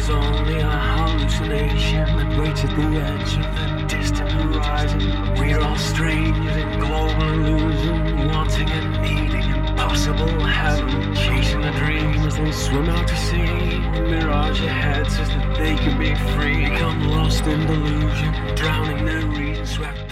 only a hallucination that waits at the edge of the distant horizon. We're all strangers in global illusion, wanting and needing impossible heaven, chasing a dream as they swim out to sea. The mirage ahead says that they can be free, become lost in delusion, drowning their reason, swept